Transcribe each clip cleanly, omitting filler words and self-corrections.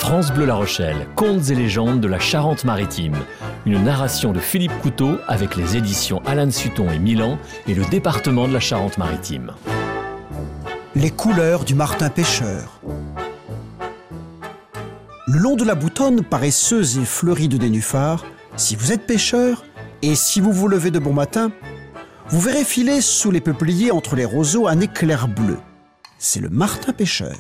France Bleu La Rochelle, contes et légendes de la Charente-Maritime. Une narration de Philippe Couteau avec les éditions Alan Sutton et Milan et le département de la Charente-Maritime. Les couleurs du martin pêcheur. Le long de la Boutonne, paresseuse et fleurie de nénuphars, si vous êtes pêcheur et si vous vous levez de bon matin, vous verrez filer sous les peupliers entre les roseaux un éclair bleu. C'est le martin pêcheur.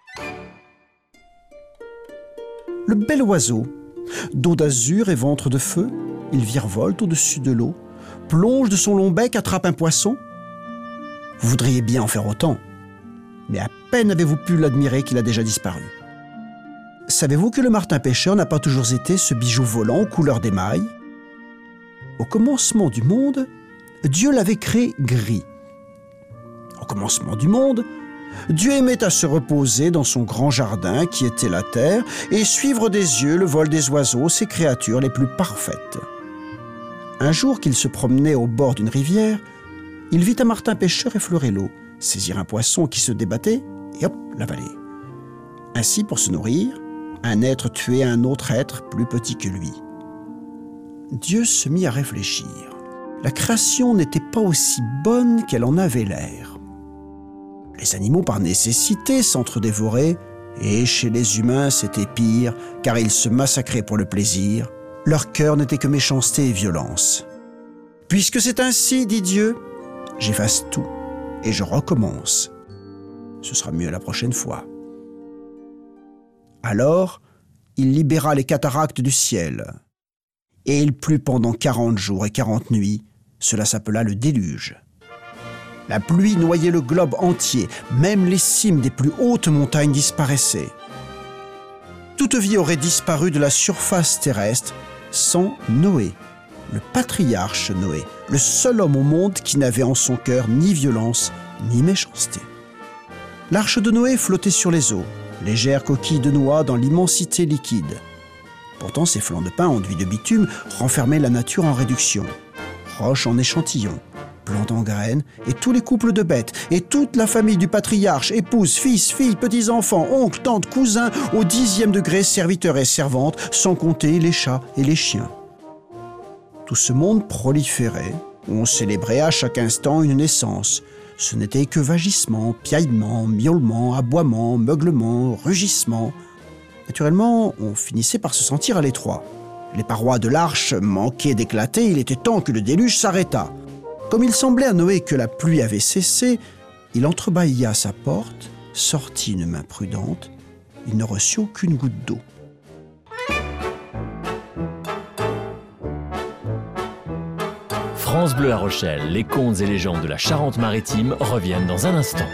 Le bel oiseau, dos d'azur et ventre de feu, il virevolte au-dessus de l'eau, plonge de son long bec, attrape un poisson. Vous voudriez bien en faire autant, mais à peine avez-vous pu l'admirer qu'il a déjà disparu. Savez-vous que le martin pêcheur n'a pas toujours été ce bijou volant aux couleurs d'émail ? Au commencement du monde, Dieu l'avait créé gris. Au commencement du monde, Dieu aimait à se reposer dans son grand jardin qui était la terre et suivre des yeux le vol des oiseaux, ses créatures les plus parfaites. Un jour qu'il se promenait au bord d'une rivière, il vit un martin pêcheur effleurer l'eau, saisir un poisson qui se débattait et hop, l'avaler. Ainsi, pour se nourrir, un être tuait un autre être plus petit que lui. Dieu se mit à réfléchir. La création n'était pas aussi bonne qu'elle en avait l'air. Les animaux, par nécessité, s'entre-dévoraient, et chez les humains, c'était pire, car ils se massacraient pour le plaisir. Leur cœur n'était que méchanceté et violence. « Puisque c'est ainsi, dit Dieu, j'efface tout, et je recommence. Ce sera mieux la prochaine fois. » Alors, il libéra les cataractes du ciel. Et il plut pendant 40 jours et 40 nuits. Cela s'appela le déluge. La pluie noyait le globe entier, même les cimes des plus hautes montagnes disparaissaient. Toute vie aurait disparu de la surface terrestre sans Noé, le patriarche Noé, le seul homme au monde qui n'avait en son cœur ni violence ni méchanceté. L'arche de Noé flottait sur les eaux, légère coquille de noix dans l'immensité liquide. Pourtant, ses flancs de pin enduits de bitume renfermaient la nature en réduction. Roches en échantillons, plantes en graines, et tous les couples de bêtes, et toute la famille du patriarche, épouses, fils, filles, petits-enfants, oncles, tantes, cousins, au 10e degré, serviteurs et servantes, sans compter les chats et les chiens. Tout ce monde proliférait, on célébrait à chaque instant une naissance. Ce n'était que vagissements, piaillements, miaulements, aboiements, meuglements, rugissements. Naturellement, on finissait par se sentir à l'étroit. Les parois de l'arche manquaient d'éclater, il était temps que le déluge s'arrêtât. Comme il semblait à Noé que la pluie avait cessé, il entrebâilla sa porte, sortit une main prudente, il ne reçut aucune goutte d'eau. France Bleu La Rochelle, les contes et légendes de la Charente-Maritime reviennent dans un instant.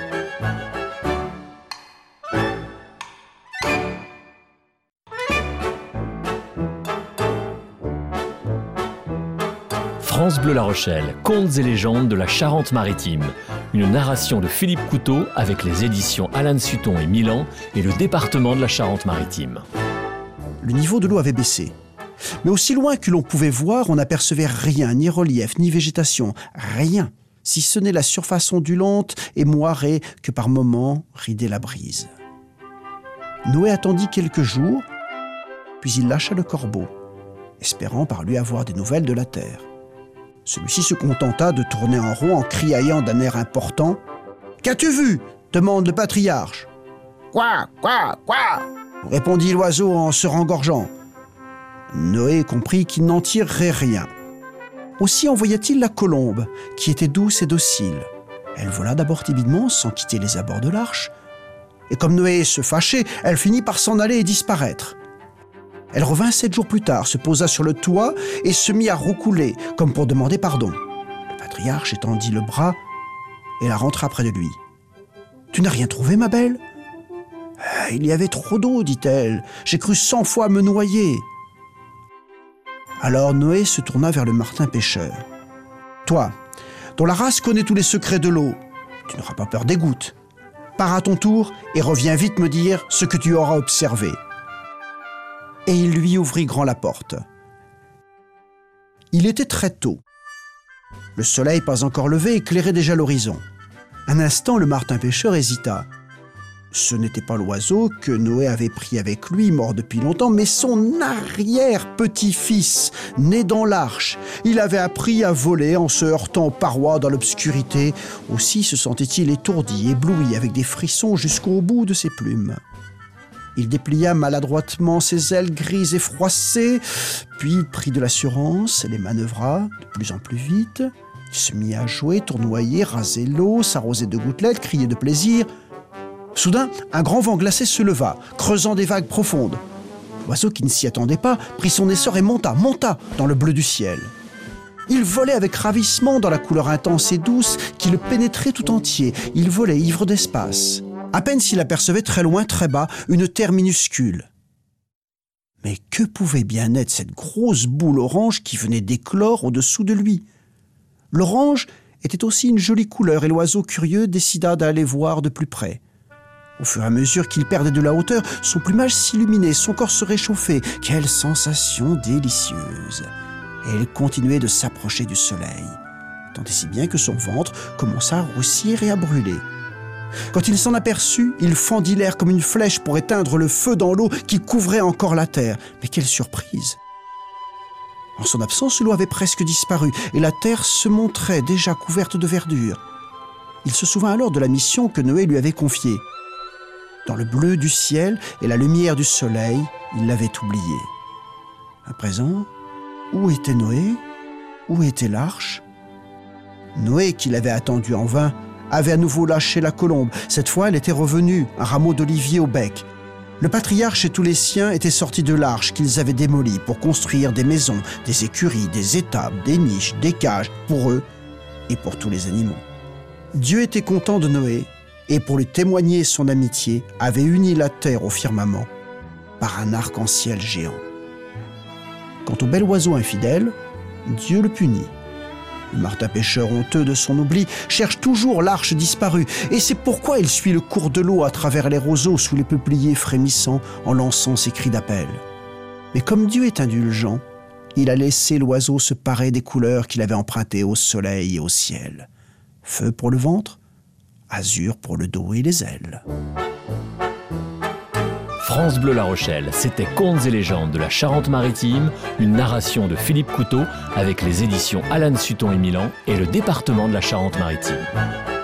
France Bleu La Rochelle, contes et légendes de la Charente-Maritime. Une narration de Philippe Couteau avec les éditions Alan Sutton et Milan et le département de la Charente-Maritime. Le niveau de l'eau avait baissé. Mais aussi loin que l'on pouvait voir, on n'apercevait rien, ni relief, ni végétation, rien, si ce n'est la surface ondulante et moirée que par moments ridait la brise. Noé attendit quelques jours, puis il lâcha le corbeau, espérant par lui avoir des nouvelles de la terre. Celui-ci se contenta de tourner en rond en criaillant d'un air important. « Qu'as-tu vu ?» demande le patriarche. « Quoi, quoi, quoi ?» répondit l'oiseau en se rengorgeant. Noé comprit qu'il n'en tirerait rien. Aussi envoya-t-il la colombe, qui était douce et docile. Elle vola d'abord timidement, sans quitter les abords de l'arche. Et comme Noé se fâchait, elle finit par s'en aller et disparaître. Elle revint 7 jours plus tard, se posa sur le toit et se mit à roucouler, comme pour demander pardon. Le patriarche étendit le bras et la rentra près de lui. « Tu n'as rien trouvé, ma belle ?»« Il y avait trop d'eau, dit-elle. J'ai cru 100 fois me noyer. » Alors Noé se tourna vers le martin pêcheur. « Toi, dont la race connaît tous les secrets de l'eau, tu n'auras pas peur des gouttes. Pars à ton tour et reviens vite me dire ce que tu auras observé. » Et il lui ouvrit grand la porte. Il était très tôt. Le soleil, pas encore levé, éclairait déjà l'horizon. Un instant, le martin pêcheur hésita. Ce n'était pas l'oiseau que Noé avait pris avec lui, mort depuis longtemps, mais son arrière-petit-fils, né dans l'arche. Il avait appris à voler en se heurtant aux parois dans l'obscurité. Aussi se sentait-il étourdi, ébloui, avec des frissons jusqu'au bout de ses plumes. Il déplia maladroitement ses ailes grises et froissées, puis il prit de l'assurance et les manœuvra de plus en plus vite. Il se mit à jouer, tournoyer, raser l'eau, s'arroser de gouttelettes, crier de plaisir. Soudain, un grand vent glacé se leva, creusant des vagues profondes. L'oiseau, qui ne s'y attendait pas, prit son essor et monta dans le bleu du ciel. Il volait avec ravissement dans la couleur intense et douce qui le pénétrait tout entier. Il volait ivre d'espace. À peine s'il apercevait très loin, très bas, une terre minuscule. Mais que pouvait bien être cette grosse boule orange qui venait d'éclore au-dessous de lui? L'orange était aussi une jolie couleur et l'oiseau curieux décida d'aller voir de plus près. Au fur et à mesure qu'il perdait de la hauteur, son plumage s'illuminait, son corps se réchauffait. Quelle sensation délicieuse! Et il continuait de s'approcher du soleil, tant et si bien que son ventre commença à roussir et à brûler. Quand il s'en aperçut, il fendit l'air comme une flèche pour éteindre le feu dans l'eau qui couvrait encore la terre. Mais quelle surprise! En son absence, l'eau avait presque disparu et la terre se montrait déjà couverte de verdure. Il se souvint alors de la mission que Noé lui avait confiée. Dans le bleu du ciel et la lumière du soleil, il l'avait oublié. À présent, où était Noé? Où était l'arche? Noé, qui l'avait attendu en vain, avait à nouveau lâché la colombe. Cette fois, elle était revenue, un rameau d'olivier au bec. Le patriarche et tous les siens étaient sortis de l'arche qu'ils avaient démolie pour construire des maisons, des écuries, des étables, des niches, des cages, pour eux et pour tous les animaux. Dieu était content de Noé et pour lui témoigner son amitié, avait uni la terre au firmament par un arc-en-ciel géant. Quant au bel oiseau infidèle, Dieu le punit. Le martin-pêcheur honteux de son oubli cherche toujours l'arche disparue, et c'est pourquoi il suit le cours de l'eau à travers les roseaux sous les peupliers frémissants en lançant ses cris d'appel. Mais comme Dieu est indulgent, il a laissé l'oiseau se parer des couleurs qu'il avait empruntées au soleil et au ciel. Feu pour le ventre, azur pour le dos et les ailes. France Bleu La Rochelle, c'était Contes et légendes de la Charente-Maritime, une narration de Philippe Couteau avec les éditions Alan Sutton et Milan et le département de la Charente-Maritime.